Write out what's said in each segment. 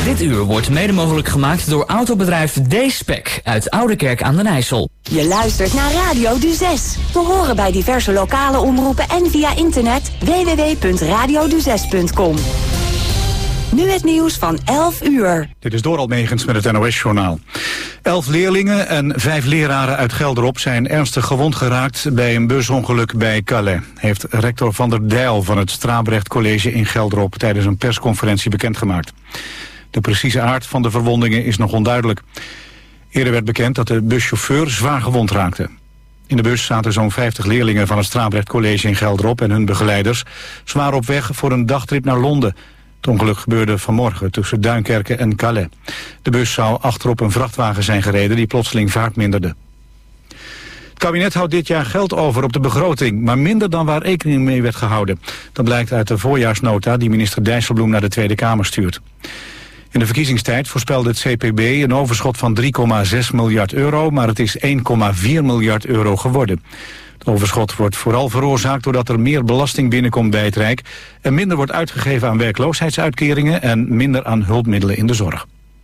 Dit uur wordt mede mogelijk gemaakt door autobedrijf D-Spec uit Oudekerk aan den IJssel. Je luistert naar Radio Duzes. We horen bij diverse lokale omroepen en via internet www.radioduzes.com. Nu het nieuws van 11 uur. Dit is Doral Megens met het NOS-journaal. 11 leerlingen en 5 leraren uit Gelderop zijn ernstig gewond geraakt bij een busongeluk bij Calais, heeft rector Van der Dijl van het Strabrecht College in Gelderop tijdens een persconferentie bekendgemaakt. De precieze aard van de verwondingen is nog onduidelijk. Eerder werd bekend dat de buschauffeur zwaar gewond raakte. In de bus zaten zo'n 50 leerlingen van het Strabrecht College in Gelderop en hun begeleiders. Ze waren op weg voor een dagtrip naar Londen. Het ongeluk gebeurde vanmorgen tussen Duinkerke en Calais. De bus zou achterop een vrachtwagen zijn gereden die plotseling vaart minderde. Het kabinet houdt dit jaar geld over op de begroting, maar minder dan waar rekening mee werd gehouden. Dat blijkt uit de voorjaarsnota die minister Dijsselbloem naar de Tweede Kamer stuurt. In de verkiezingstijd voorspelde het CPB een overschot van 3,6 miljard euro, maar het is 1,4 miljard euro geworden. Het overschot wordt vooral veroorzaakt doordat er meer belasting binnenkomt bij het Rijk en minder wordt uitgegeven aan werkloosheidsuitkeringen en minder aan hulpmiddelen in de zorg.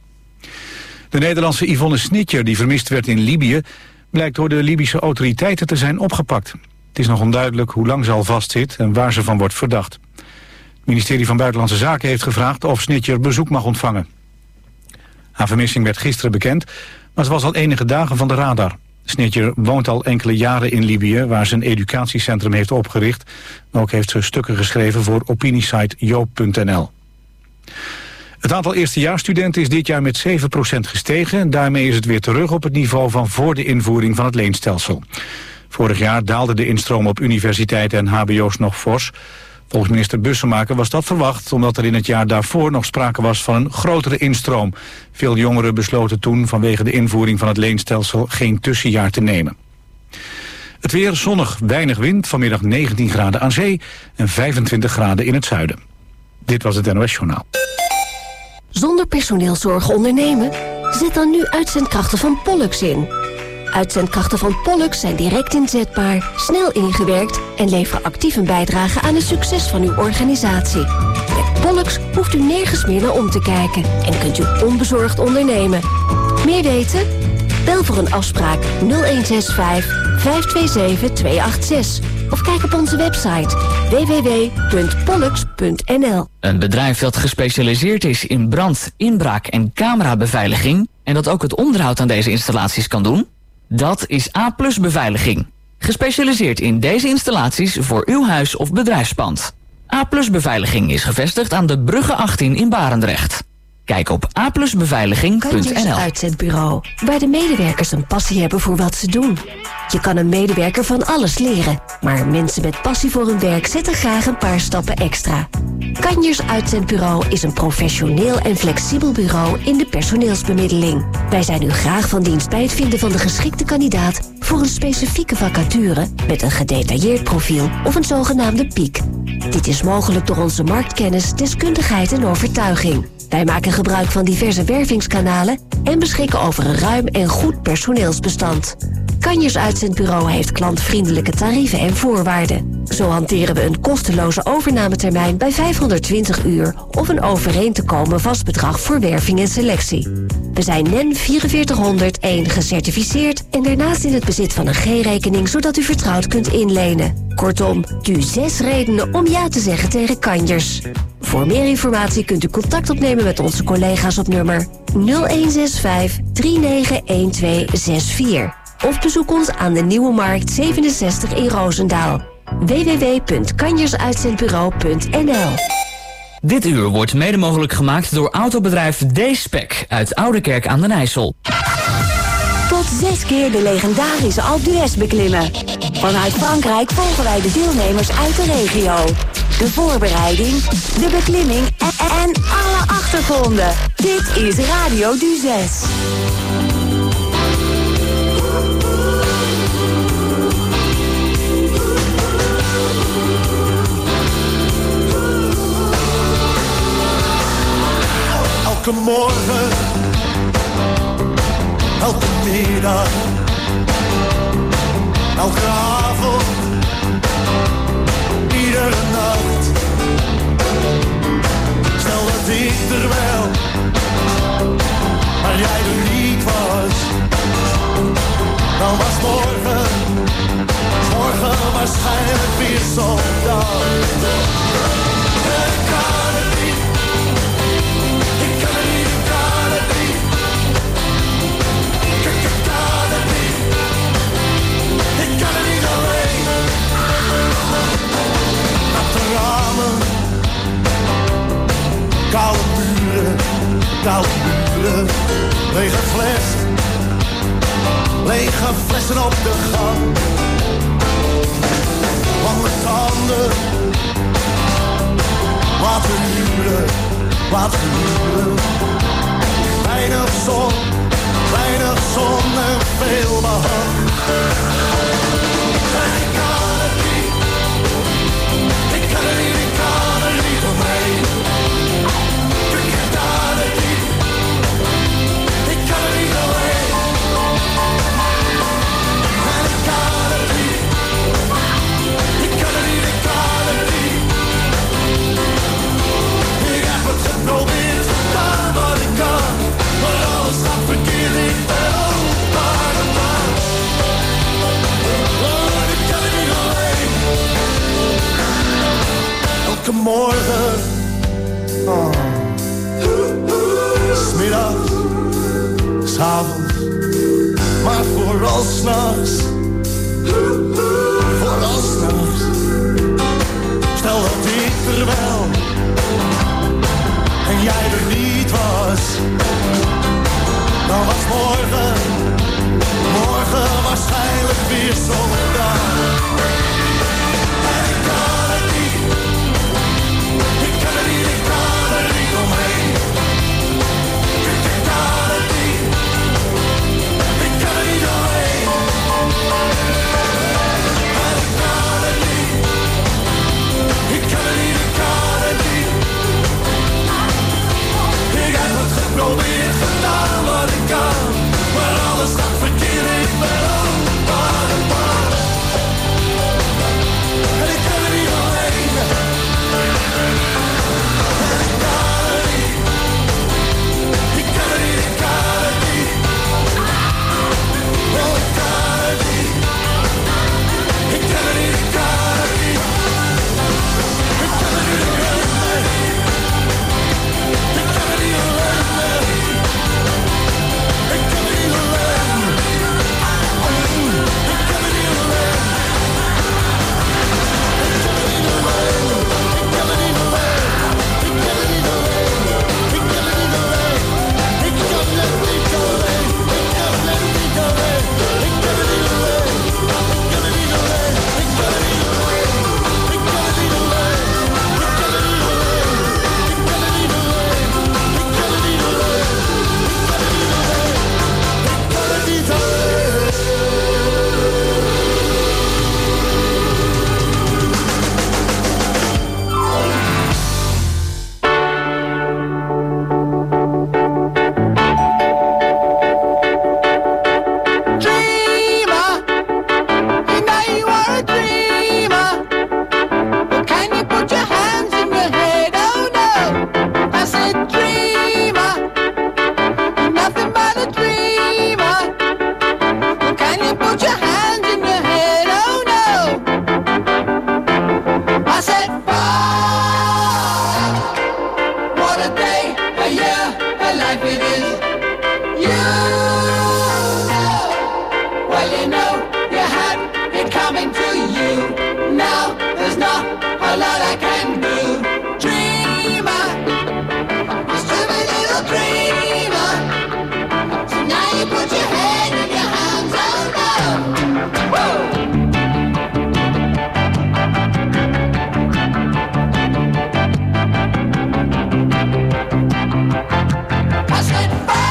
De Nederlandse Yvonne Snitjer, die vermist werd in Libië, blijkt door de Libische autoriteiten te zijn opgepakt. Het is nog onduidelijk hoe lang ze al vastzit en waar ze van wordt verdacht. Het ministerie van Buitenlandse Zaken heeft gevraagd of Snitjer bezoek mag ontvangen. Haar vermissing werd gisteren bekend, maar ze was al enige dagen van de radar. Snitjer woont al enkele jaren in Libië, waar ze een educatiecentrum heeft opgericht. Ook heeft ze stukken geschreven voor opiniesite joop.nl. Het aantal eerstejaarsstudenten is dit jaar met 7% gestegen. Daarmee is het weer terug op het niveau van voor de invoering van het leenstelsel. Vorig jaar daalde de instroom op universiteiten en hbo's nog fors. Volgens minister Bussemaker was dat verwacht, omdat er in het jaar daarvoor nog sprake was van een grotere instroom. Veel jongeren besloten toen vanwege de invoering van het leenstelsel geen tussenjaar te nemen. Het weer zonnig, weinig wind, vanmiddag 19 graden aan zee en 25 graden in het zuiden. Dit was het NOS Journaal. Zonder personeelszorg ondernemen? Zet dan nu uitzendkrachten van Pollux in. Uitzendkrachten van Pollux zijn direct inzetbaar, snel ingewerkt en leveren actief een bijdrage aan het succes van uw organisatie. Met Pollux hoeft u nergens meer naar om te kijken en kunt u onbezorgd ondernemen. Meer weten? Bel voor een afspraak 0165 527 286 of kijk op onze website www.pollux.nl. Een bedrijf dat gespecialiseerd is in brand, inbraak en camerabeveiliging en dat ook het onderhoud aan deze installaties kan doen? Dat is A+ Beveiliging. Gespecialiseerd in deze installaties voor uw huis of bedrijfspand. A+ Beveiliging is gevestigd aan de Brugge 18 in Barendrecht. Kijk op aplusbeveiliging.nl. Kanjers Uitzendbureau, waar de medewerkers een passie hebben voor wat ze doen. Je kan een medewerker van alles leren, maar mensen met passie voor hun werk zetten graag een paar stappen extra. Kanjers Uitzendbureau is een professioneel en flexibel bureau in de personeelsbemiddeling. Wij zijn u graag van dienst bij het vinden van de geschikte kandidaat voor een specifieke vacature met een gedetailleerd profiel of een zogenaamde piek. Dit is mogelijk door onze marktkennis, deskundigheid en overtuiging. Wij maken gebruik van diverse wervingskanalen en beschikken over een ruim en goed personeelsbestand. Kanjers Uitzendbureau heeft klantvriendelijke tarieven en voorwaarden. Zo hanteren we een kosteloze overnametermijn bij 520 uur of een overeen te komen vast bedrag voor werving en selectie. We zijn NEN 4401 gecertificeerd en daarnaast in het bezit van een G-rekening zodat u vertrouwd kunt inlenen. Kortom, nu 6 redenen om ja te zeggen tegen Kanjers. Voor meer informatie kunt u contact opnemen met onze collega's op nummer 0165 391264. Of bezoek ons aan de Nieuwe Markt 67 in Roosendaal. www.kanjersuitzendbureau.nl. Dit uur wordt mede mogelijk gemaakt door autobedrijf D-Spec uit Oudekerk aan den IJssel. Tot 6 keer de legendarische Alpe d'Huez beklimmen. Vanuit Frankrijk volgen wij de deelnemers uit de regio. De voorbereiding, de beklimming en alle achtergronden. Dit is Radio Duzes. Elke morgen, elke middag, elke avond, iedere nacht. Stel dat ik er wel koude muren, lege flessen op de gang. Lange tanden, laten huren. Weinig zon en veel behang. En ik kan er niet omheen. Ik kan er niet alleen. En ik kan er niet. Ik heb het geprobeerd, gedaan wat ik kan, maar alles gaat verkeerd, ik ben opa de man. Oh, ik kan er niet alleen. Elke morgen, smiddags, s'avonds, maar vooral s'nachts. Stel dat ik er wel en jij er niet was, dan was morgen waarschijnlijk weer zo'n dag. En ik kan er niet omheen. Ik kan er niet alleen. Ik heb het geprobeerd, gedaan wat ik kan, maar alles gaat verkeerd, ik ben opa de man. En ik kan er niet alleen. En ik kan er niet. Ik kan er niet. Oh, ik kan er niet. Ik kan er niet. I said,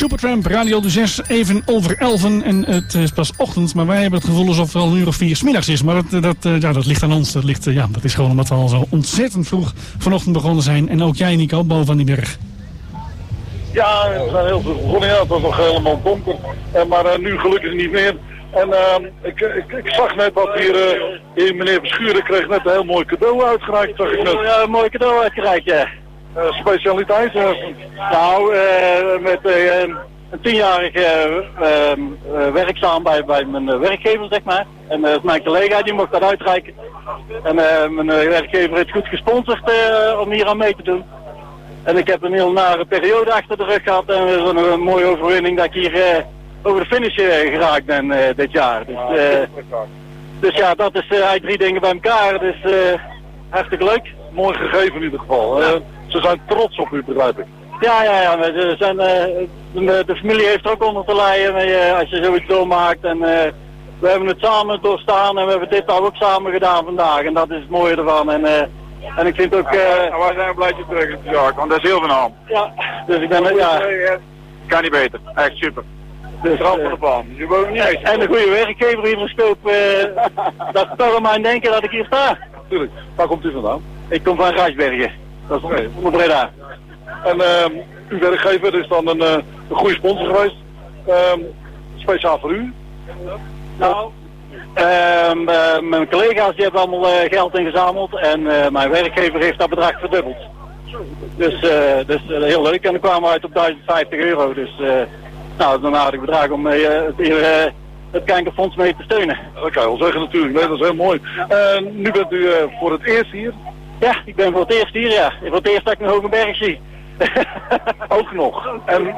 Supertramp, Radio de 6, even over 11 en het is pas ochtend, maar wij hebben het gevoel alsof het al een uur of 4 's middags is. Maar dat ligt aan ons, dat is gewoon omdat we al zo ontzettend vroeg vanochtend begonnen zijn. En ook jij, Nico, boven aan die berg. Ja, we zijn heel vroeg begonnen, ja, het was nog helemaal donker, maar nu gelukkig niet meer. En ik zag net dat hier meneer Verschuren kreeg net een heel mooi cadeau uitgereikt, zag ik net. Ja, een mooi cadeau uitgereikt, ja. Specialiteit? Met een 10-jarig werkzaam bij mijn werkgever, zeg maar. En mijn collega die mocht dat uitreiken. En mijn werkgever heeft goed gesponsord om hier aan mee te doen. En ik heb een heel nare periode achter de rug gehad en een mooie overwinning dat ik hier over de finish geraakt ben dit jaar. Dus ja, dat is eigenlijk 3 dingen bij elkaar. Dus hartstikke leuk. Mooi gegeven in ieder geval. Ze zijn trots op u, begrijp ik. Ja. De familie heeft er ook onder te lijden als je zoiets doormaakt. En we hebben het samen doorstaan en we hebben dit ook samen gedaan vandaag. En dat is het mooie ervan. En ik vind ook... wij zijn blij dat je terug in de zaak, want dat is heel van de hand. Ja, dus ik ben... Kan niet beter. Echt super. Dus rand van de baan. Je woont niet eens. En een goede werkgever hier in Scoop, dat vertelt mij denken dat ik hier sta. Tuurlijk. Waar komt u vandaan? Ik kom van Rijsbergen. Dat is voor Breda. En uw werkgever is dan een goede sponsor geweest. Speciaal voor u? Nou, mijn collega's die hebben allemaal geld ingezameld en mijn werkgever heeft dat bedrag verdubbeld. Dus heel leuk. En dan kwamen we uit op €1050. Dus dat is een aardig bedrag om het kankerfonds mee te steunen. Dat kan je wel zeggen natuurlijk. Nee, dat is heel mooi. Nu bent u voor het eerst hier? Ja, ik ben voor het eerst hier, ja. Voor het eerst dat ik een hoge berg zie. Ook nog. En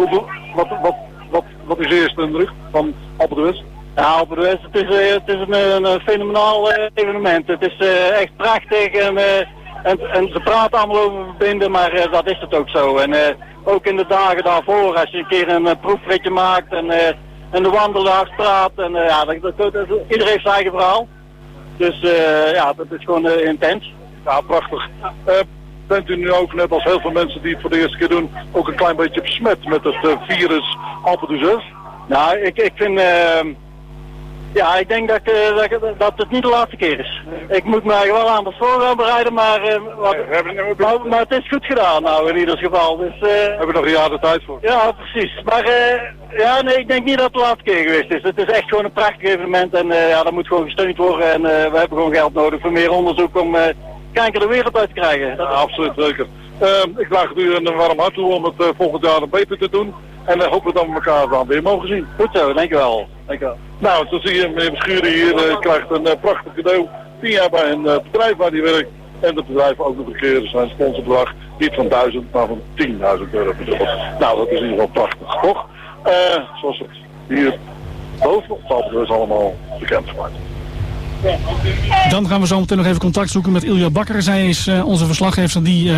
wat is de eerste indruk van Alpe d'Huez? Ja, Alpe d'Huez, het is een fenomenaal evenement. Het is echt prachtig en ze praten allemaal over verbinden, maar dat is het ook zo. En ook in de dagen daarvoor, als je een keer een proefritje maakt en de wandelaars praat, en iedereen heeft zijn eigen verhaal. Dus dat is gewoon intens. Ja, prachtig. Bent u nu ook, net als heel veel mensen die het voor de eerste keer doen, ook een klein beetje besmet met het virus Alpe d'Huez? Nou, ik vind... ik denk dat het niet de laatste keer is. Ik moet me wel aan het voorbereiden, maar het is goed gedaan nou in ieder geval. Dus, hebben we nog een jaar de tijd voor? Ja, precies. Maar ik denk niet dat het de laatste keer geweest is. Het is echt gewoon een prachtig evenement en dat moet gewoon gesteund worden. En we hebben gewoon geld nodig voor meer onderzoek om kanker de wereld uit te krijgen. Ja, absoluut zeker. Ik draag u een warm hart toe om het volgend jaar beter te doen. En hopen dat we elkaar dan weer mogen zien. Goed zo, dankjewel. Nou, zo zie je meneer Verschuren hier, krijgt een prachtig cadeau. 10 jaar bij een bedrijf waar hij werkt. En het bedrijf ook nog een keer zijn sponsorbedrag niet van 1000, maar van €10.000 verdubbeld. Nou, dat is in ieder geval prachtig, toch? Zoals het hier boven op Alpe d'Huez allemaal bekend gemaakt. Dan gaan we zo meteen nog even contact zoeken met Ilja Bakker. Zij is onze verslaggever die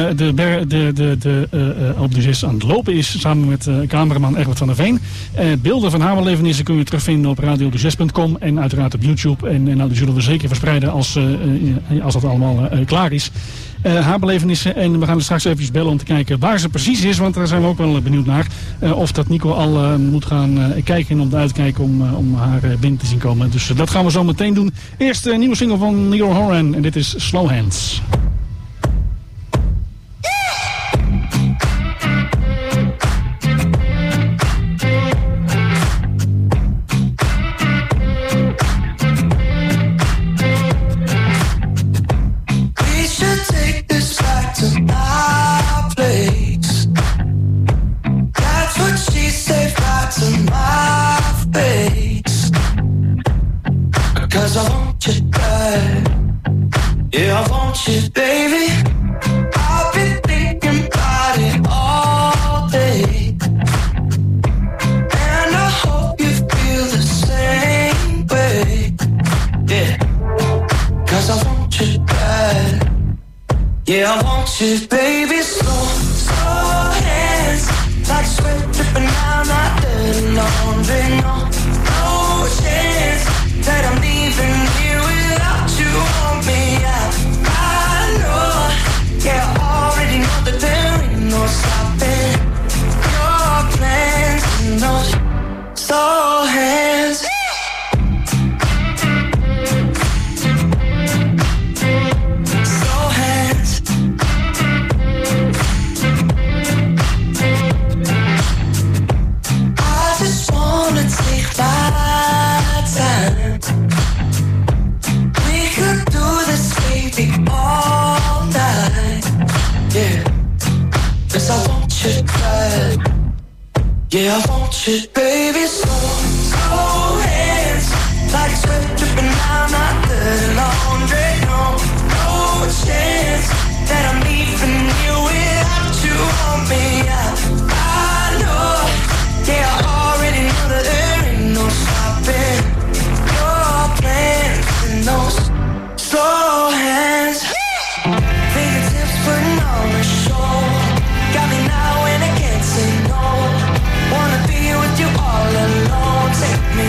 Alpe d'Huez aan het lopen is, samen met cameraman Egbert van der Veen. Beelden van haar belevenissen kun je terugvinden op radiodezes.com en uiteraard op YouTube. En die zullen we zeker verspreiden als dat allemaal klaar is. Haar belevenissen. En we gaan er straks eventjes bellen om te kijken waar ze precies is. Want daar zijn we ook wel benieuwd naar. Of dat Nico al moet gaan kijken om eruit te kijken om haar binnen te zien komen. Dus dat gaan we zo meteen doen. Eerst een nieuwe single van Neil Horan. En dit is Slow Hands. Yeah, I want you, baby. I've been thinking about it all day, and I hope you feel the same way. Yeah, 'cause I want you bad. Yeah, I want you, baby. Slow hands, like sweat dripping down my dirty laundry. No chance that I'm leaving here without you on me. I know, yeah, I already know that there ain't no stopping your plans. Yeah, I want you, baby, slow hands, like sweat dripping down my dirty laundry. No chance that I'm leaving you without you on me. I know, yeah, I already know that there ain't no stopping your plans and those slow hands. Fingertips putting on the show, got me now and I can't say no. Wanna be with you all alone. Take me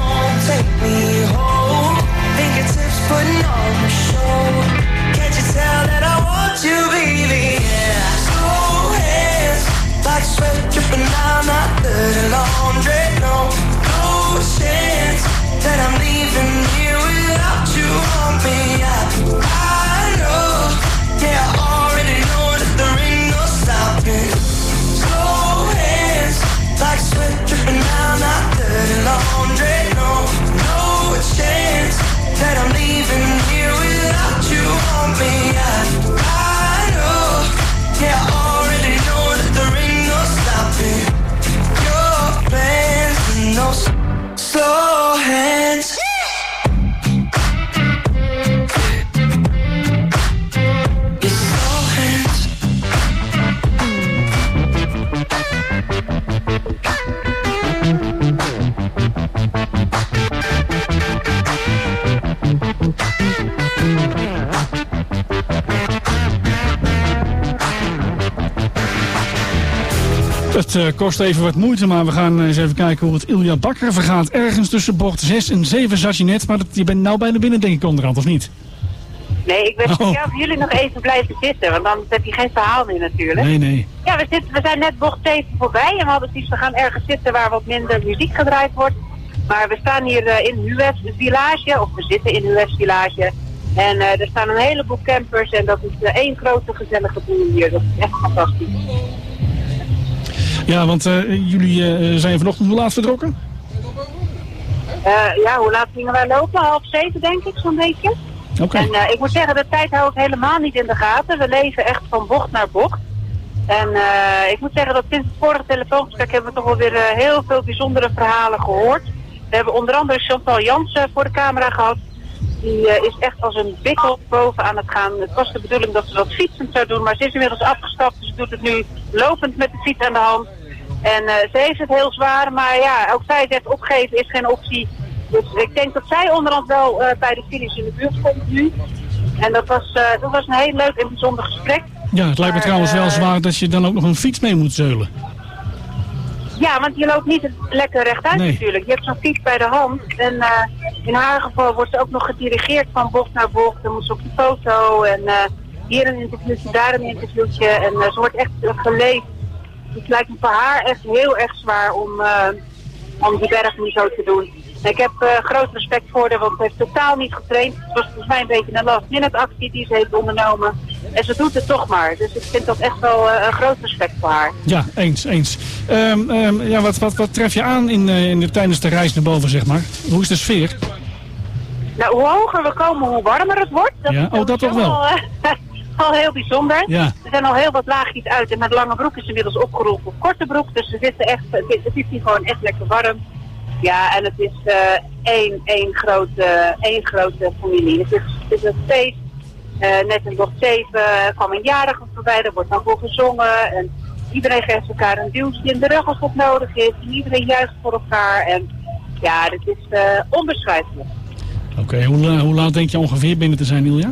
home. Fingertips putting on the show. Can't you tell that I want you, baby? Yeah. Slow hands, like sweat dripping down my dirty laundry. No chance that I'm leaving here without you on me. I know, yeah, I already know that there ain't no stopping. Slow hands, like sweat dripping down my dirty laundry. No chance that I'm leaving here without you on me. I know, yeah, I already know that there ain't no stopping your plans and no slow hands. Your slow hands. Het kost even wat moeite, maar we gaan eens even kijken hoe het Ilja Bakker vergaat. Ergens tussen bocht 6 en 7 zat je net, maar je bent nou bijna binnen, denk ik, onderhand, of niet? Nee, ik ben voor jullie nog even blijven zitten, want dan heb je geen verhaal meer natuurlijk. Nee. Ja, we zijn net bocht 7 voorbij en we hadden zoiets, we gaan ergens zitten waar wat minder muziek gedraaid wordt. Maar we staan hier in Hues Village, of we zitten in Hues Village. En er staan een heleboel campers en dat is één grote gezellige boel hier. Dat is echt fantastisch. Ja, want jullie zijn vanochtend hoe laat vertrokken? Ja, hoe laat gingen wij lopen? 6:30 denk ik, zo'n beetje. Oké. En ik moet zeggen, de tijd hou ik helemaal niet in de gaten. We leven echt van bocht naar bocht. En ik moet zeggen dat sinds het vorige telefoongesprek hebben we toch wel weer heel veel bijzondere verhalen gehoord. We hebben onder andere Chantal Jansen voor de camera gehad. Die is echt als een bikkel boven aan het gaan. Het was de bedoeling dat ze dat fietsend zou doen, maar ze is inmiddels afgestapt. Dus ze doet het nu lopend met de fiets aan de hand. En ze heeft het heel zwaar, maar ja, ook zij zegt opgeven is geen optie. Dus ik denk dat zij onderhand wel bij de finish in de buurt komt nu. En dat was een heel leuk en bijzonder gesprek. Ja, het lijkt me trouwens wel zwaar dat je dan ook nog een fiets mee moet zeulen. Ja, want je loopt niet lekker rechtuit natuurlijk. Je hebt zo'n fiets bij de hand. En in haar geval wordt ze ook nog gedirigeerd van bocht naar bocht. Dan moet ze op de foto en hier een interviewtje, daar een interviewtje. En ze wordt echt geleefd. Het lijkt me voor haar echt heel erg zwaar om die berg nu zo te doen. En ik heb groot respect voor haar, want ze heeft totaal niet getraind. Het was volgens mij een beetje een last-minute actie die ze heeft ondernomen. En ze doet het toch maar. Dus ik vind dat echt wel een groot respect voor haar. Ja, eens. Ja, wat tref je aan tijdens de reis naar boven, zeg maar? Hoe is de sfeer? Nou, hoe hoger we komen, hoe warmer het wordt. Dat ja, dat toch wel. Al heel bijzonder. Ja. Er zijn al heel wat laagjes uit en met lange broek is inmiddels opgeroepen op korte broek. Dus het is hier gewoon echt lekker warm. Ja, en het is één grote familie. Het is een feest. Net in bocht 7 kwam een jarige voorbij, daar wordt dan voor gezongen. En iedereen geeft elkaar een duwtje in de rug als dat nodig is. En iedereen juicht voor elkaar. En ja, dit is onbeschrijfelijk. Oké, hoe laat denk je ongeveer binnen te zijn, Ilja?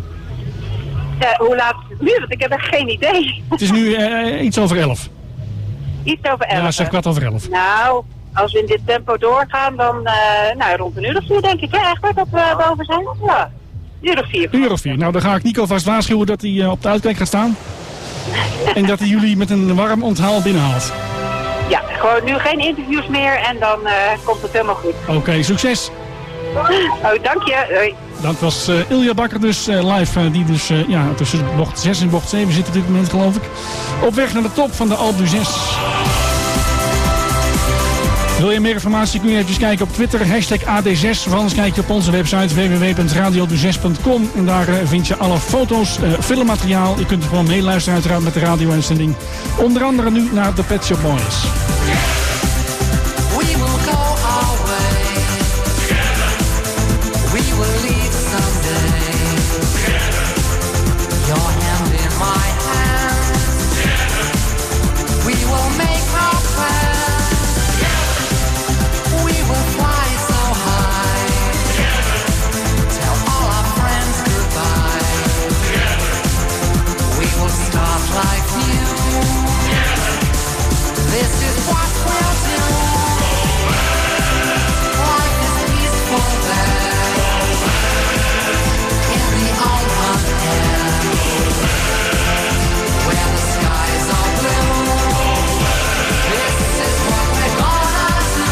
Hoe laat is het nu? Want ik heb echt geen idee. Het is nu iets over 11. Iets over 11? Ja, zeg 11:15. Nou, als we in dit tempo doorgaan, dan rond 1:04 denk ik. Ja, echt waar dat we boven zijn? Ja, 1:04. 1:04. Nou, dan ga ik Nico vast waarschuwen dat hij op de uitkijk gaat staan. En dat hij jullie met een warm onthaal binnenhaalt. Ja, gewoon nu geen interviews meer en dan komt het helemaal goed. Oké, succes. Oh, dank je. Hoi. Dat was Ilja Bakker dus live, die dus tussen bocht 6 en bocht 7 zit op dit moment, geloof ik. Op weg naar de top van de Alpe d'Huez. Wil je meer informatie, kun je even kijken op Twitter, #AD6. Of anders kijk je op onze website www.radiodu6.com. En daar vind je alle foto's, filmmateriaal. Je kunt er gewoon meeluisteren uiteraard met de radio-uitzending. Onder andere nu naar de Pet Shop Boys. We will go our way. We will leave someday. Your hand in my hand. We will make our plan. We will fly so high. Tell all our friends goodbye. We will start life new. This is what we'll do. Life is peaceful there. In the open air. Where the skies are blue. This is what we're gonna do.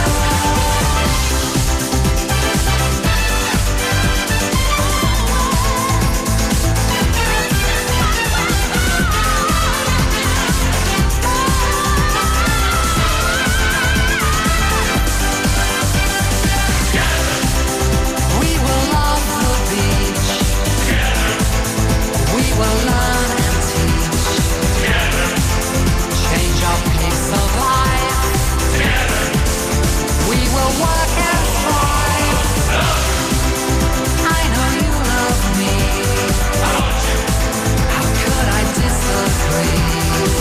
We will love the beach. We will learn and teach. Change our pace of life. We will work and strive. I know you love me. How could I disagree?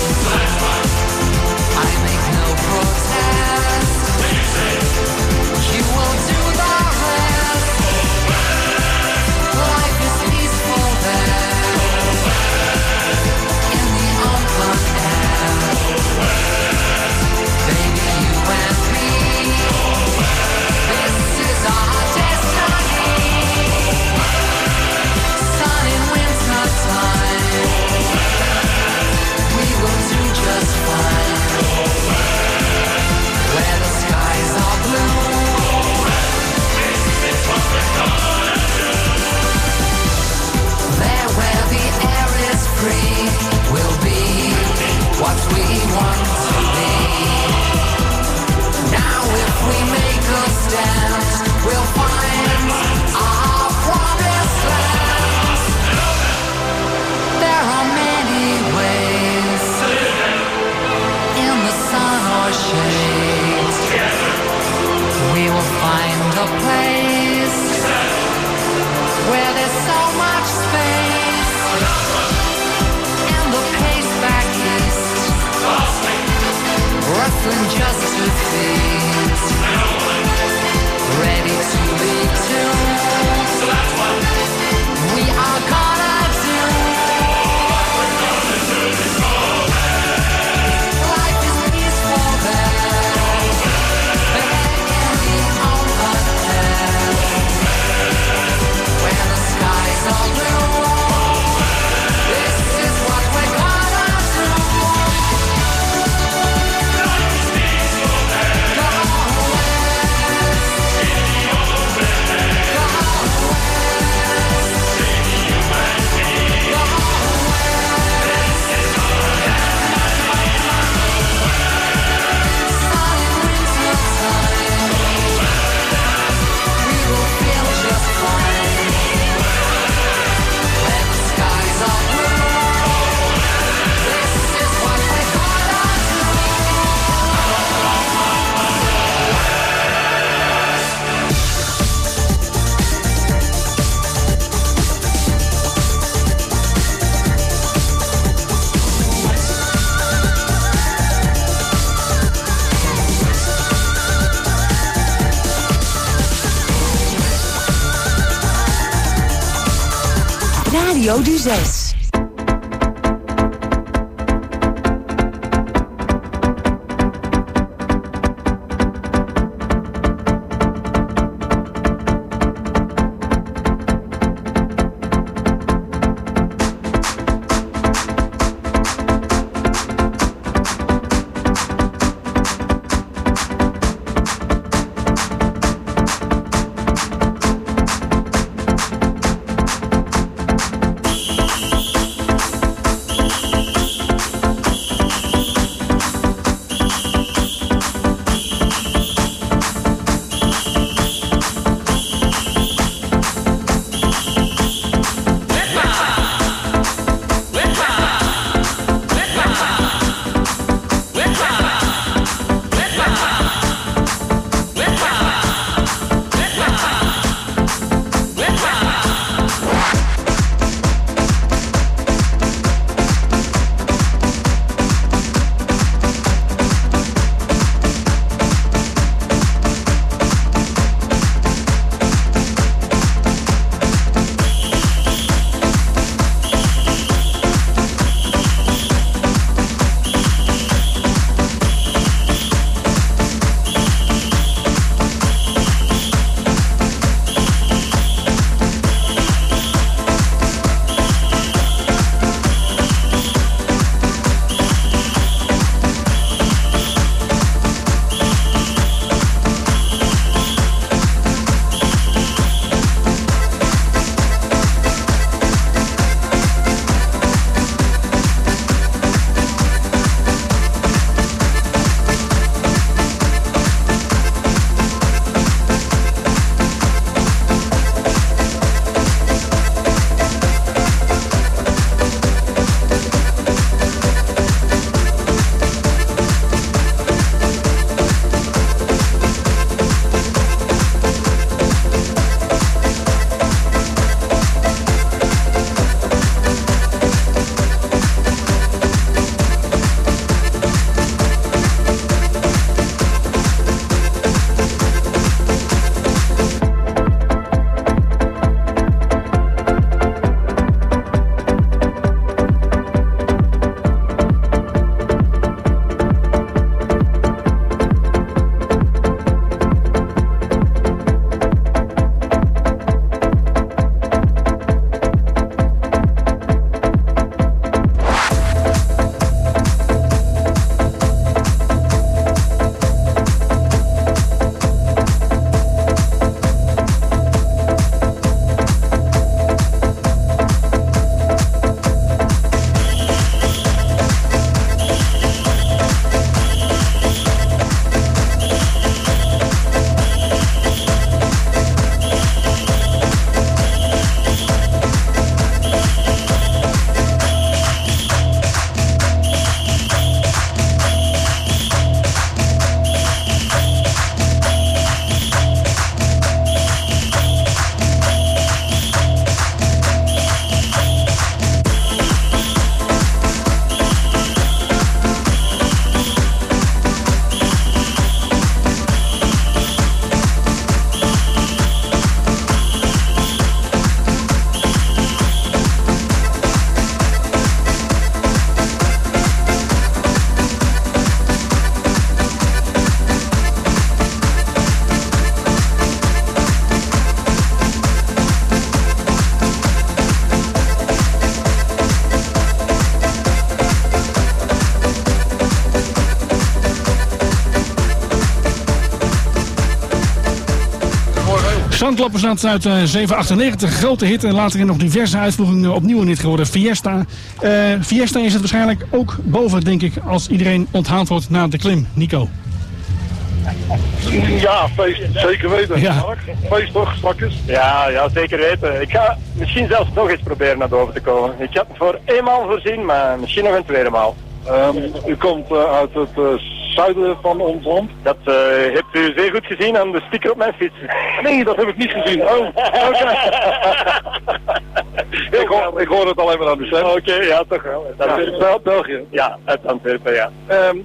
I make no protest. You will do the rest. Life is peaceful there. In the open air. Baby, you and me. This is our destiny. Sun in winter time. We will do just fine. Where the skies are blue. There where the air is free. We'll be what we want to be. Now if we make a stand, we'll find our promised land. There are many ways. In the sun or shade. We will find a place where there's so much space. And the pace back east, rustling just to feet. Ready to be tuned. We are gonna do. Life is peaceful there. In the open air. Where the skies are blue. This is what we're gonna do. Go west. Go Radio Du 6. Zandklappen staat uit 798, grote hit en later in nog diverse uitvoeringen opnieuw een hit geworden, Fiesta. Fiesta is het waarschijnlijk ook boven, denk ik, als iedereen onthaald wordt na de klim. Nico. Ja, feest, zeker weten. Ja. Mark, feest toch, straks? Ja, zeker weten. Ik ga misschien zelfs nog eens proberen naar boven te komen. Ik heb voor eenmaal voorzien, maar misschien nog een tweede maal. U komt uit het zuiden van ons land. Dat hebt u zeer goed gezien aan de sticker op mijn fiets. Nee, dat heb ik niet gezien. Oh, oké. ik hoor het alleen maar aan de stem. Oké, ja, toch wel. Uit België. Ja, uit Antwerpen, ja.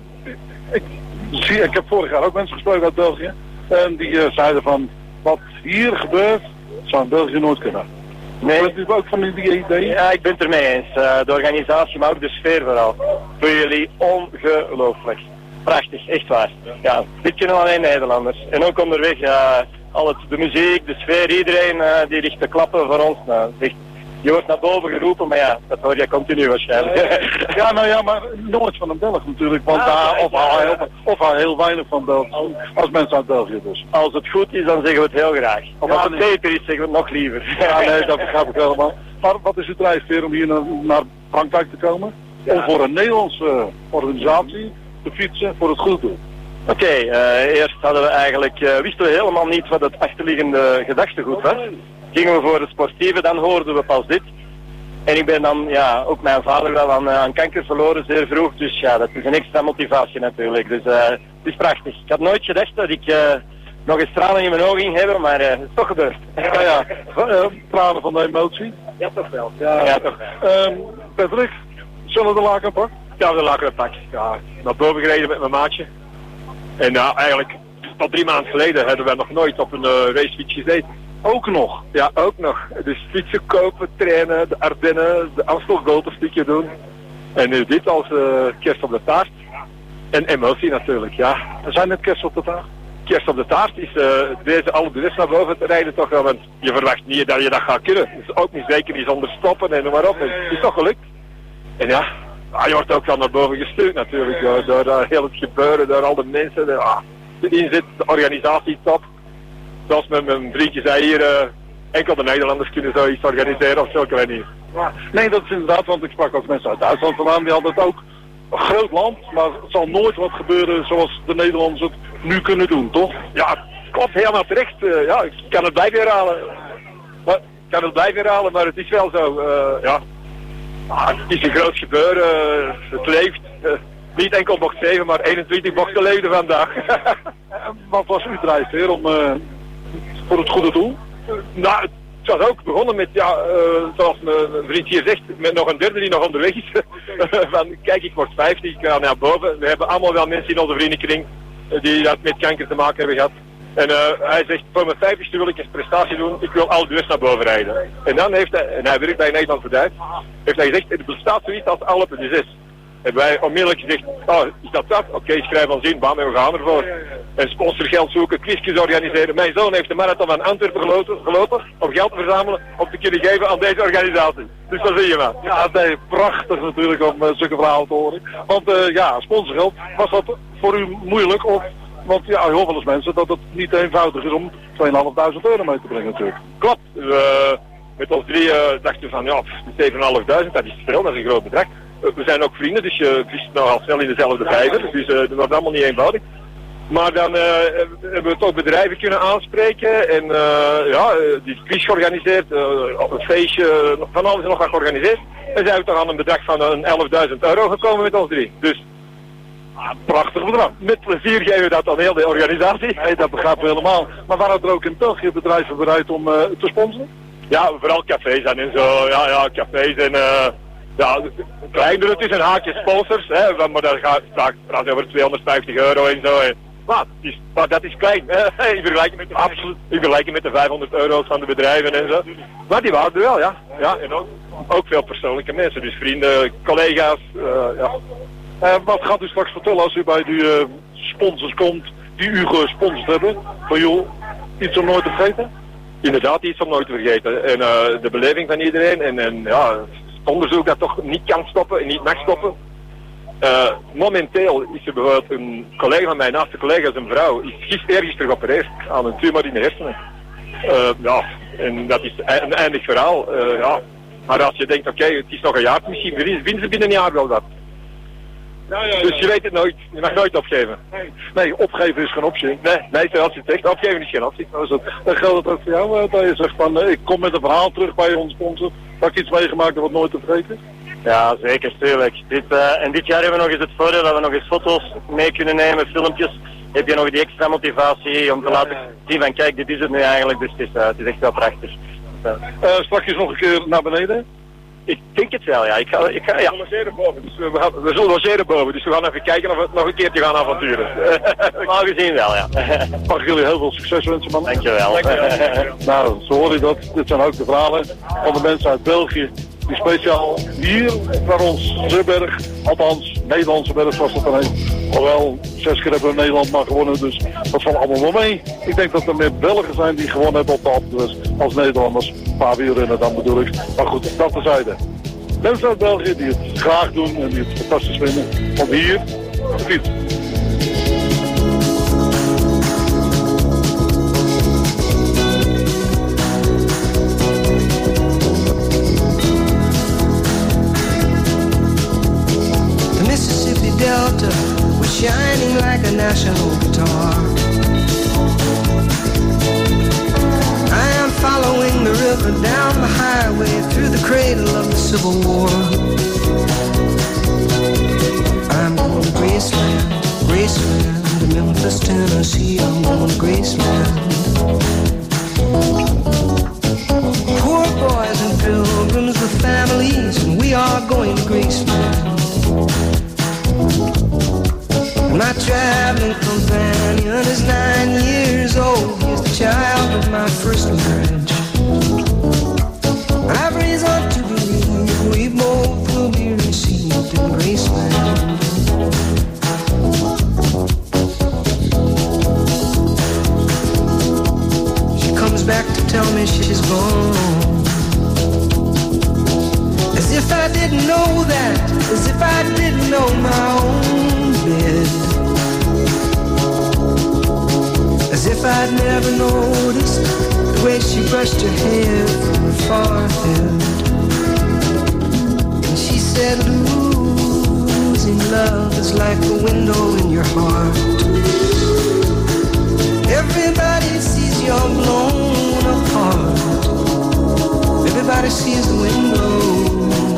Ik heb vorig jaar ook mensen gesproken uit België. En die zeiden van, wat hier gebeurt, zou in België nooit kunnen. Nee. Bent u ook van die ideeën? Ja, ik ben het ermee eens. De organisatie, maar ook de sfeer vooral. Voor jullie ongelooflijk. Prachtig, echt waar. Ja, dit kunnen alleen Nederlanders. En ook onderweg, de muziek, de sfeer, iedereen die ligt te klappen voor ons. Nou, echt, je wordt naar boven geroepen, maar ja, dat hoor je continu waarschijnlijk. Ja, maar nooit van een Belg natuurlijk, want of heel weinig van België, als mensen uit België dus. Als het goed is, dan zeggen we het heel graag. Of als het beter is, zeggen we het nog liever. Ja, nee, dat begrijp ik helemaal. Maar wat is het drijfveer om hier naar Frankrijk te komen? Ja. Om voor een Nederlandse organisatie te fietsen voor het goede doel. Oké, eerst hadden we eigenlijk, wisten we helemaal niet wat het achterliggende gedachtegoed was. Gingen we voor het sportieve, dan hoorden we pas dit. En ik ben dan, ook mijn vader wel aan kanker verloren zeer vroeg. Dus ja, dat is een extra motivatie natuurlijk. Dus het is prachtig. Ik had nooit gedacht dat ik nog eens tranen in mijn ogen ging hebben, maar het is toch gebeurd. Tranen van de emotie? Ja, toch wel. Ja toch wel. Patrick, zullen we de laken pakken? Ja, de laken pak. Ja, naar boven gereden met mijn maatje. En eigenlijk, tot 3 maanden geleden hebben we nog nooit op een racefiets gezeten. Ook nog? Ja, ook nog. Dus fietsen kopen, trainen, de Ardennen, de Amstel Gold een stukje doen. En nu dit als kerst op de taart. En emotie natuurlijk, ja. Zijn het kerst op de taart? Kerst op de taart is deze alle de rest naar boven te rijden toch wel, want je verwacht niet dat je dat gaat kunnen. Dus ook niet zeker niet zonder stoppen en noem maar op. En het is toch gelukt. En ja, je wordt ook wel naar boven gestuurd natuurlijk, door heel het gebeuren, door al de mensen, de inzet, de organisatie top. Zoals mijn vriendje zei hier, enkel de Nederlanders kunnen zoiets organiseren of zo, ik weet niet. Nee, dat is inderdaad, want ik sprak ook mensen uit Duitsland vandaan, die hadden het ook een groot land, maar het zal nooit wat gebeuren zoals de Nederlanders het nu kunnen doen, toch? Ja, klopt, helemaal terecht. Ik kan het blijven herhalen. Maar het is wel zo, het is een groot gebeuren, het leeft. Niet enkel bocht 7, maar 21 bochten leefden vandaag. Wat was uw drijfveer om voor het goede doel? Nou, het was ook begonnen met, zoals mijn vriend hier zegt, met nog een derde die nog onderweg is. Van, kijk, ik word 50, ik ga naar boven. We hebben allemaal wel mensen in onze vriendenkring die dat met kanker te maken hebben gehad. En hij zegt, voor mijn 50ste wil ik een prestatie doen, ik wil al de rest naar boven rijden. En dan heeft hij, en hij werkt bij Nederlandse Duits, heeft hij gezegd, er bestaat zoiets als Alpen de 6. Hebben wij onmiddellijk gezegd, is dat? Oké, schrijf ons in, bam, en we gaan ervoor. En sponsorgeld zoeken, quizjes organiseren. Mijn zoon heeft de marathon van Antwerpen gelopen om geld te verzamelen om te kunnen geven aan deze organisatie. Dus dat zie je maar. Ja, nee, prachtig natuurlijk om zulke verhalen te horen. Want sponsorgeld, was dat voor u moeilijk? Want ik hoor wel eens mensen dat het niet eenvoudig is om €2.500 mee te brengen natuurlijk. Klopt. Met ons 3 dachten we van, 7.500, dat is veel, dat is een groot bedrag. We zijn ook vrienden, dus je vist nogal snel in dezelfde vijver. Dus dat was allemaal niet eenvoudig. Maar dan hebben we toch bedrijven kunnen aanspreken en die quiz georganiseerd, een feestje, van alles en nog wat georganiseerd. En zijn we toch aan een bedrag van €11.000 gekomen met ons 3. Dus prachtig bedrag. Met plezier geven we dat aan heel de organisatie. Nee, dat begrijpen we helemaal. Maar waren er ook in België bedrijven bereid om te sponsoren? Ja, vooral cafés en zo. Ja, cafés en... kleinere tussen haakjes sponsors, hè, maar daar gaat het over €250 en zo. Maar dat is klein, in vergelijking met de €500 van de bedrijven en zo. Maar die waren er wel, ja. En ook veel persoonlijke mensen, dus vrienden, collega's, wat gaat u straks vertellen als u bij die sponsors komt die u gesponsord hebben? Van joh, iets om nooit te vergeten? Inderdaad, iets om nooit te vergeten. En de beleving van iedereen en onderzoek dat toch niet kan stoppen en niet mag stoppen. Momenteel is er bijvoorbeeld een collega van mijn naaste collega, zijn vrouw, is eergisteren geopereerd aan een tumor in de hersenen. Ja, en dat is een eindig verhaal. Ja. Maar als je denkt, oké, het is nog een jaar, misschien winnen ze binnen een jaar wel wat. Ja. Dus je weet het nooit. Je mag nooit opgeven. Nee, opgeven is geen optie. Nee, zoals je zegt, opgeven is geen optie. Dan geldt het ook voor jou, dat je zegt van, ik kom met een verhaal terug bij onze sponsor. Dat ik iets meegemaakt heb wat nooit te vergeten. Ja, zeker, tuurlijk. En dit jaar hebben we nog eens het voordeel dat we nog eens foto's mee kunnen nemen, filmpjes. Heb je nog die extra motivatie om te laten zien van, kijk, dit is het nu eigenlijk, dus het is echt wel prachtig. Straks nog een keer naar beneden? Ik denk het wel, ja. Ik ga ja. We logeren boven, dus we zullen logeren boven, dus we gaan even kijken of we nog een keertje gaan avonturen. Maar gezien wel, ja. Mag ik jullie heel veel succes wensen, man. Dankjewel. Nou, zo hoor je dat. Dit zijn ook de verhalen van de mensen uit België. Die speciaal hier naar ons Zeeberg, althans Nederlandse berg was dat dan een. Alhoewel, 6 keer hebben we Nederland maar gewonnen, dus dat valt allemaal wel mee. Ik denk dat er meer Belgen zijn die gewonnen hebben op de Alpe als Nederlanders. Een paar wielrennen dan bedoel ik. Maar goed, dat terzijde. Mensen uit België die het graag doen en die het fantastisch vinden om hier te fietsen. Delta was shining like a national guitar. I am following the river down the highway through the cradle of the Civil War. I'm going to Graceland, Graceland, to Memphis, Tennessee. I'm going to Graceland. Poor boys and pilgrims with families, and we are going to Graceland. My traveling companion is 9 years old. He's the child of my first marriage. I've reason to believe we both will be received in Graceland. She comes back to tell me she's gone. As if I didn't know that, as if I didn't know my own bed. As if I'd never noticed the way she brushed her hair from her forehead. And she said, losing love is like a window in your heart. Everybody sees you're blown apart. Everybody sees the window.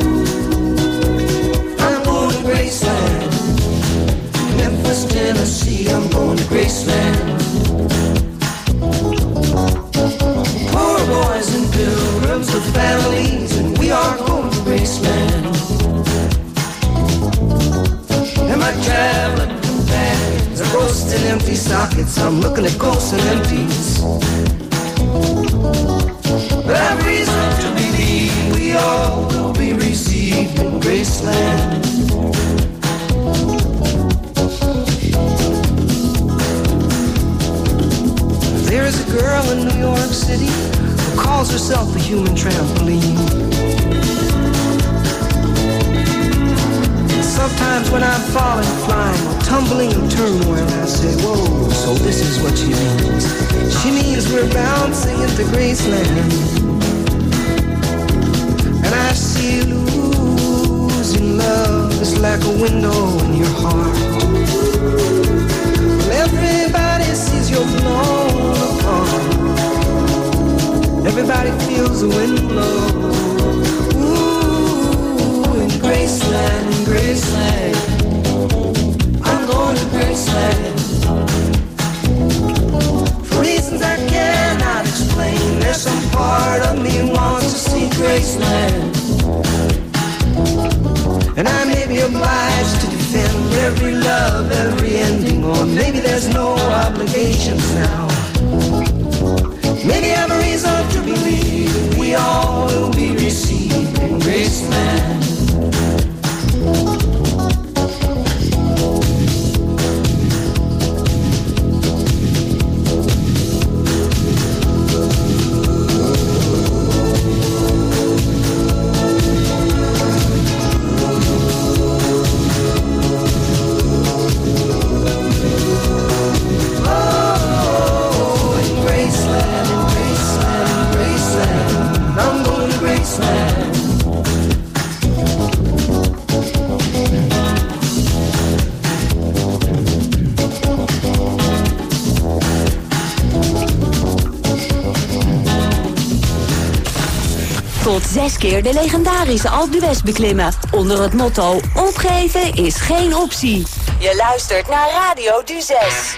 I'm going to Graceland, Memphis, Tennessee. I'm going to Graceland. Poor boys and pilgrims with families, and we are going to Graceland. And my traveling companions are roasting empty sockets. I'm looking at ghosts and empties. But I've reason to believe we all will be received in Graceland. There is a girl in New York City who calls herself a human trampoline. And sometimes when I'm falling, flying, or tumbling in turmoil, I say, whoa, so this is what she means. She means we're bouncing into Graceland. And I see losing love is like a window in your heart. Well, everybody sees you're blown apart. Everybody feels the wind blow. Ooh, in Graceland, in Graceland. I'm going to Graceland. For reasons I cannot explain, there's some part of me wants to see Graceland. And I may be obliged to defend every love, every ending, or maybe there's no obligations now. Maybe I have a reason to believe we all will be received in Graceland. Oh, in Graceland, in Graceland. Tot 6 keer de legendarische Alpe d'Huez beklimmen. Onder het motto: opgeven is geen optie. Je luistert naar Radio Duzes.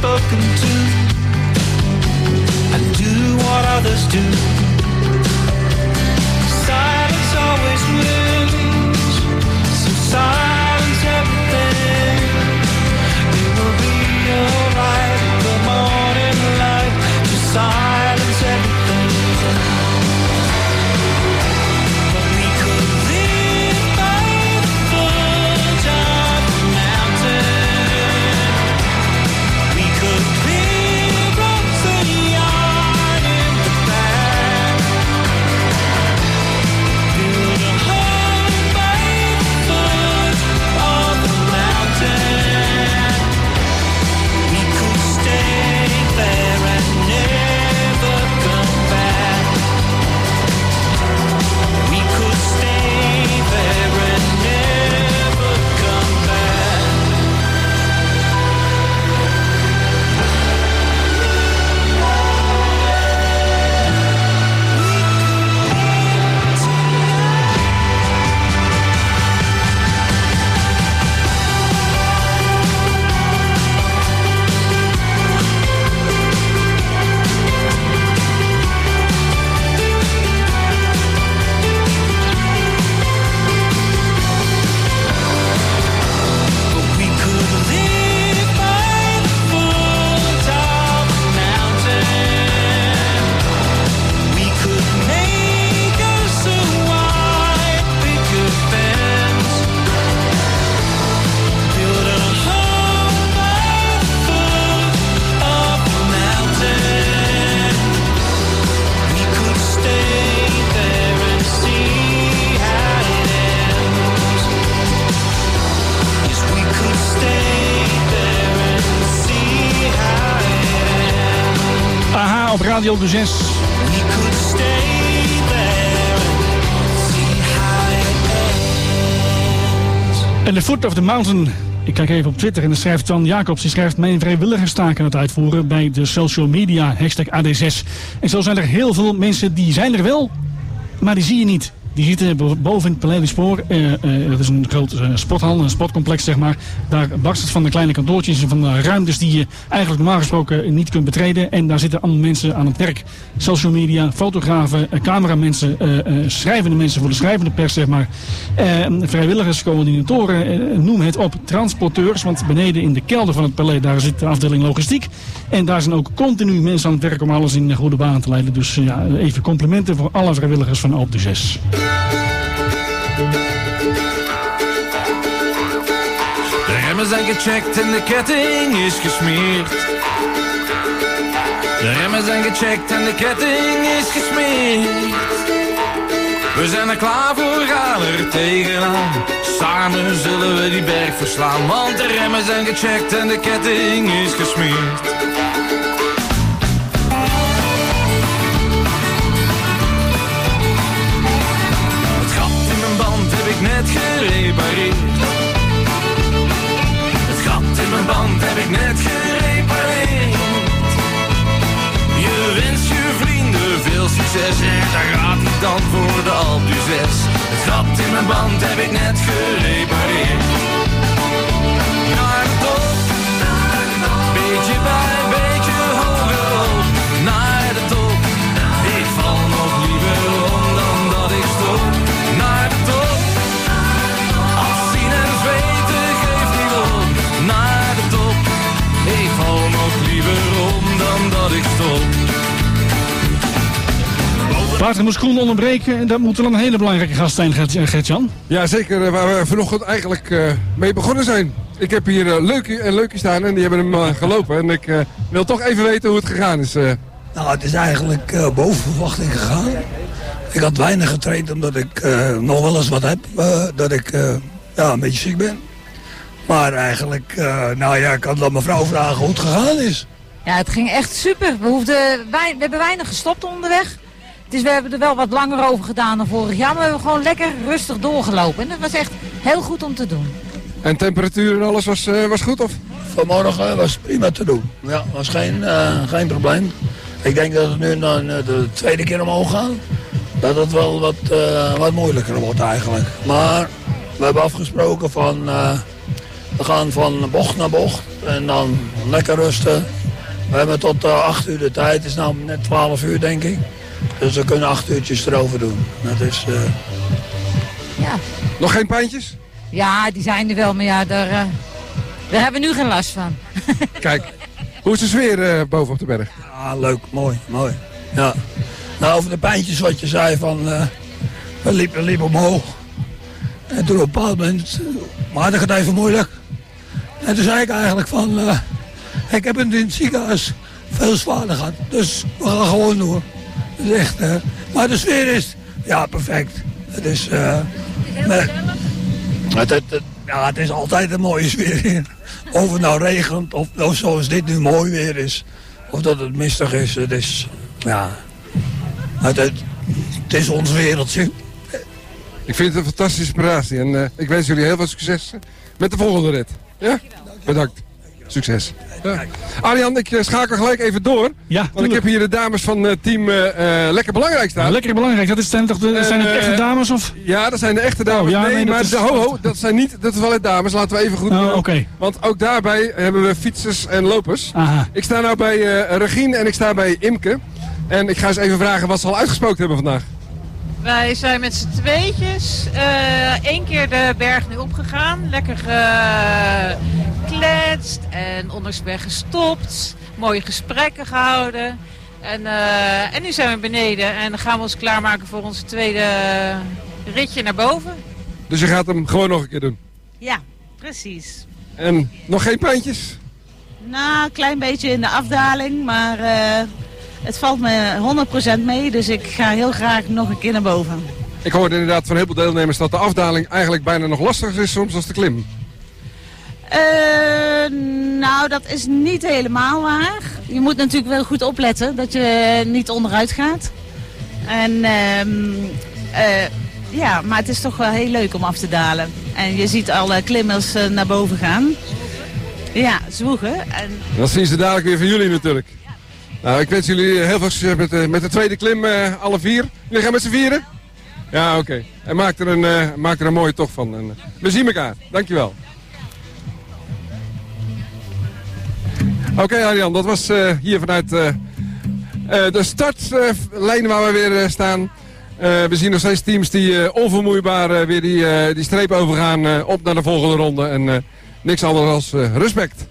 spoken to, and do what others do. Silence always wins, so silence everything. It will be alright in the morning light. Just silence everything. But we could live by the foot of the mountain. We could live up the yard in the back. Build a home by the foot of the mountain. We could stay there and never come back. We could stay there and never come back. But we could live by the foot of the mountain. We could make us a wide picket fence. Build a home by the foot of the mountain. We could stay there and see how it ends. Yes, we could stay there and see how it ends. AHA op Radio de 6. We could stay there and see how it ends. En The Foot of the Mountain. Ik kijk even op Twitter en dan schrijft Jan Jacobs. Die schrijft: mijn vrijwilligerstaak aan het uitvoeren bij de social media. #AD6. En zo zijn er heel veel mensen die zijn er wel, maar die zie je niet. Die zitten boven in het Palais du Sport. Dat is een groot sporthal, een sportcomplex zeg maar. Daar barst het van de kleine kantoortjes en van de ruimtes die je eigenlijk normaal gesproken niet kunt betreden. En daar zitten allemaal mensen aan het werk. Social media, fotografen, cameramensen, schrijvende mensen voor de schrijvende pers zeg maar. Vrijwilligers, coördinatoren, noem het op. Transporteurs, want beneden in de kelder van het Palais daar zit de afdeling logistiek. En daar zijn ook continu mensen aan het werk om alles in goede banen te leiden. Dus ja, even complimenten voor alle vrijwilligers van Alpe d'Huez. De remmen zijn gecheckt en de ketting is gesmeerd. De remmen zijn gecheckt en de ketting is gesmeerd. We zijn er klaar voor, gaan er tegenaan. Samen zullen we die berg verslaan. Want de remmen zijn gecheckt en de ketting is gesmeerd. Net gerepareerd. Het gat in mijn band heb ik net gerepareerd. Je wenst je vrienden veel succes en daar gaat hij dan voor de Alpe d'Huez. Het gat in mijn band heb ik net gerepareerd. Naar de top, beetje bij beetje hoger op. Naar de top, ik val nog liever om dan dat ik stop. Naar de top. Naar de top, ik val nog liever om dan dat ik stop. Wouter moest Koen onderbreken en dat moet wel een hele belangrijke gast zijn, Gert-Jan. Ja, zeker. Waar we vanochtend eigenlijk mee begonnen zijn. Ik heb hier Leukie en Leukie staan en die hebben hem gelopen. En ik wil toch even weten hoe het gegaan is. Nou, het is eigenlijk boven verwachting gegaan. Ik had weinig getraind omdat ik nog wel eens wat heb. Dat ik een beetje ziek ben. Maar eigenlijk, ik kan het aan mijn vrouw vragen hoe het gegaan is. Ja, het ging echt super. We hebben weinig gestopt onderweg. Dus we hebben er wel wat langer over gedaan dan vorig jaar. Maar we hebben gewoon lekker rustig doorgelopen. En dat was echt heel goed om te doen. En temperatuur en alles was goed, of? Vanmorgen was prima te doen. Ja, was geen probleem. Ik denk dat het nu de tweede keer omhoog gaat. Dat het wel wat moeilijker wordt eigenlijk. Maar we hebben afgesproken van... we gaan van bocht naar bocht. en dan lekker rusten. We hebben tot 8 uur de tijd. Het is nou net 12 uur, denk ik. Dus we kunnen 8 uurtjes erover doen. Dat is... Ja. Nog geen pijntjes? Ja, die zijn er wel, maar ja, daar hebben we nu geen last van. Kijk, hoe is de sfeer boven op de berg? Ja, leuk, mooi. Ja. Nou, over de pijntjes wat je zei van... we liepen omhoog. En toen op een bepaald moment... Maar dat gaat even moeilijk. En toen zei ik eigenlijk van... ik heb het in het ziekenhuis veel zwaarder gehad. Dus we gaan gewoon door. Dat is echt... maar de sfeer is... Ja, perfect. Het is... het is altijd een mooie sfeer hier. Of het nou regent, of zoals dit nu mooi weer is. Of dat het mistig is. Het is... Ja... Het is ons wereldje. Ik vind het een fantastische operatie. En ik wens jullie heel veel succes met de volgende rit. Ja? Bedankt. Succes. Ja. Arjan, ik schakel gelijk even door. Ja, want ik heb hier de dames van team Lekker Belangrijk staan. Lekker Belangrijk, zijn het echte dames? Of? Ja, dat zijn de echte dames. Oh, ja, nee, maar dat zijn niet de toiletdames. Laten we even goed doen. Okay. Want ook daarbij hebben we fietsers en lopers. Aha. Ik sta nou bij Regine en ik sta bij Imke. En ik ga eens even vragen wat ze al uitgespookt hebben vandaag. Wij zijn met z'n tweetjes 1 keer de berg nu opgegaan. Lekker gekletst en onderweg gestopt. Mooie gesprekken gehouden. En nu zijn we beneden en dan gaan we ons klaarmaken voor ons tweede ritje naar boven. Dus je gaat hem gewoon nog een keer doen? Ja, precies. En nog geen pijntjes? Nou, een klein beetje in de afdaling, maar het valt me 100% mee. Dus ik ga heel graag nog een keer naar boven. Ik hoorde inderdaad van heel veel deelnemers dat de afdaling eigenlijk bijna nog lastiger is soms als de klim. Nou, dat is niet helemaal waar. Je moet natuurlijk wel goed opletten dat je niet onderuit gaat. En ja, maar het is toch wel heel leuk om af te dalen. En je ziet alle klimmers naar boven gaan. Ja, zwoegen. En... Dat zien ze dadelijk weer van jullie natuurlijk. Nou, ik wens jullie heel veel succes met de tweede klim, alle 4. Jullie gaan met z'n 4? Ja, oké. En maak er een mooie tocht van. En, we zien elkaar. Dankjewel. Oké, Arjan, dat was hier vanuit de startlijn waar we weer staan. We zien nog steeds teams die onvermoeibaar weer die streep overgaan op naar de volgende ronde. En niks anders als respect.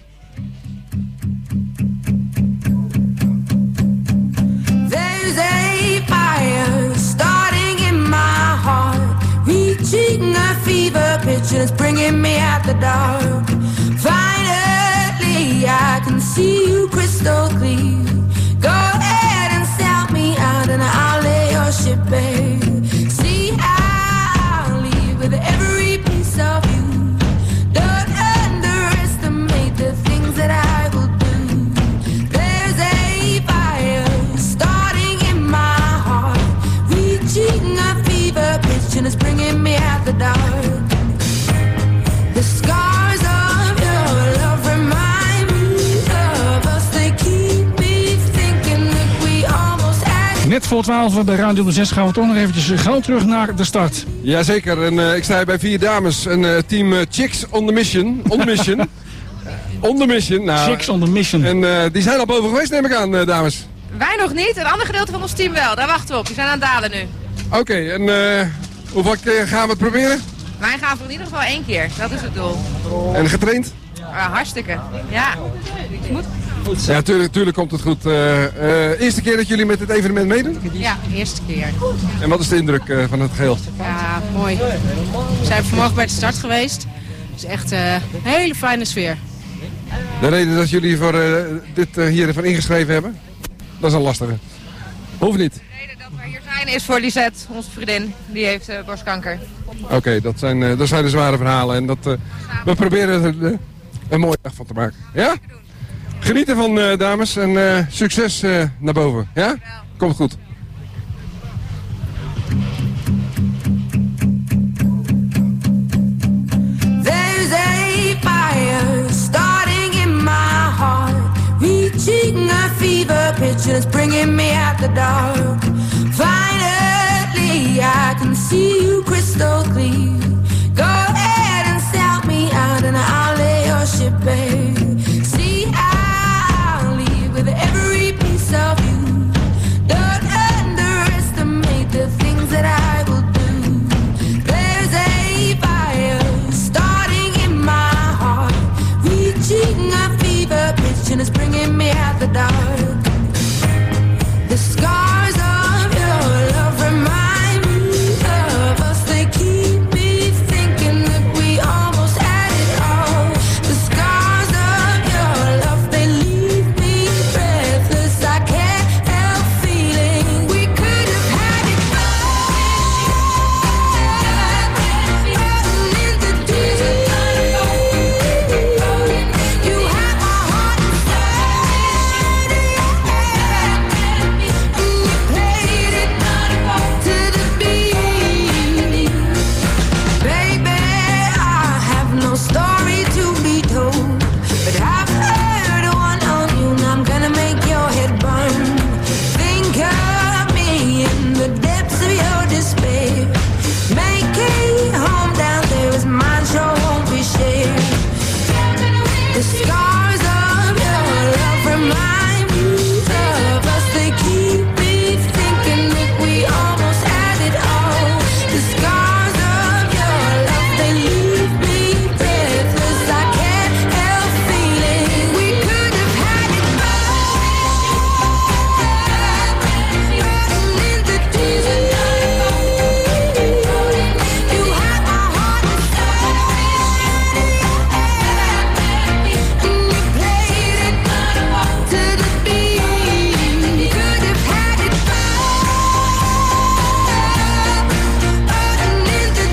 There's a fire starting in my heart, reaching a fever pitch and it's bringing me out the dark. Finally, I can see you crystal clear. Go ahead and sell me out and I'll lay your ship bare. See, I'll leave with every piece of you. Don't underestimate the things that I will do. There's a fire starting in my heart, reaching a fever pitch and it's bringing me out the dark. The scars of your love remind me of us. They keep me thinking that we almost had. Net voor 12 bij Radio de 6 gaan we toch nog eventjes gauw terug naar de start. Jazeker, en ik sta hier bij 4 dames. Een team Chicks on the Mission. On the Mission. On the Mission. Nou, Chicks on the Mission. En die zijn al boven geweest, neem ik aan, dames. Wij nog niet, een ander gedeelte van ons team wel. Daar wachten we op. Die zijn aan het dalen nu. Oké, en hoeveel keer gaan we het proberen? Wij gaan voor in ieder geval 1 keer. Dat is het doel. En getraind? Hartstikke. Ja. Moet. Ja, tuurlijk komt het goed. Eerste keer dat jullie met dit evenement meedoen? Ja, eerste keer. En wat is de indruk van het geheel? Ja, mooi. We zijn vanmorgen bij de start geweest. Het is echt een hele fijne sfeer. De reden dat jullie voor dit hiervan ingeschreven hebben? Dat is een lastige. Hoeft niet. De reden dat wij hier zijn is voor Lisette, onze vriendin. Die heeft borstkanker. Oké, dat zijn de zware verhalen. En we proberen er een mooie dag van te maken. Ja? Geniet ervan, dames. En succes naar boven. Ja? Komt goed. There's a fire starting in my heart, reaching a fever pitch and it's bringing me out the dark. Finally, I can see you crystal clear. Go ahead and sell me out and I'll lay your ship bare. me at the dark. The scars of your love remind me of us. They keep me thinking that we almost had it all. The scars of your love, they leave me breathless. I can't help feeling we could have had it all. In the deep, you had my heart inside of your hand, and you played it to the beat. Baby, I have no story to be told, but I've heard one on you, and I'm gonna make your head burn. Think of me in the depths of your despair. Make a home down there as mine sure won't be shared. The scars of your love remind me of us. They keep me thinking that we almost had it all. The scars of your love, they leave me breathless. I can't help feeling we could have had it all. In the deep, you had my heart inside of your hand, and you played it to the beat. Could have had it all. In the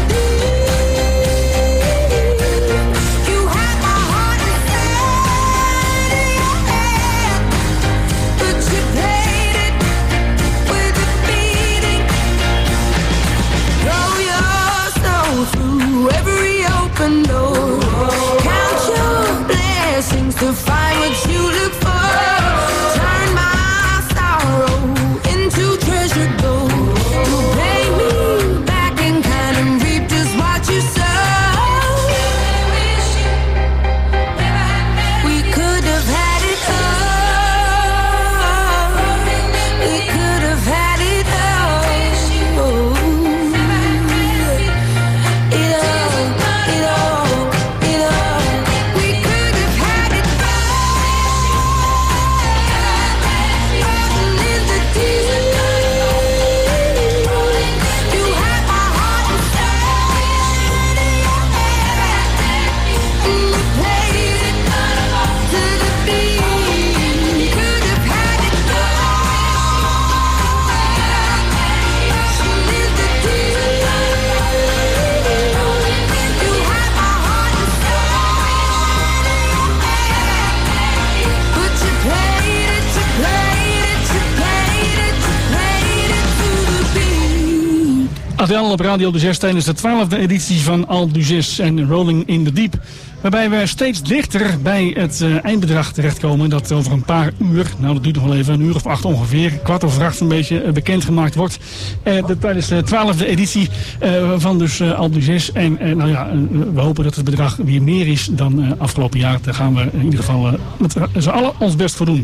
deep, you had my heart inside of your hand, but you played it with a beating. Throw your soul through every open door. Count your blessings to find what you look for. Turn my sorrow into treasure gold. You pay me back in kind and reap just what you sow. We could have had it all. We could have had it all. It all. We could have had it all. In the deep, you had my heart inside of your hand, and you played it to the beat. Could have had it all. In the deep, you had my heart inside of your hand, but you played it to the beat. Adele op Radio de 6 tijdens de 12e editie van Al du 6 en Rolling in the Deep. Waarbij we steeds dichter bij het eindbedrag terechtkomen. Dat over een paar uur, nou dat duurt nog wel even, een uur of 8 ongeveer, 7:15 een beetje bekendgemaakt wordt. Tijdens de 12e editie van dus Al du 6. En nou ja, we hopen dat het bedrag weer meer is dan afgelopen jaar. Daar gaan we in ieder geval met z'n allen ons best voor doen.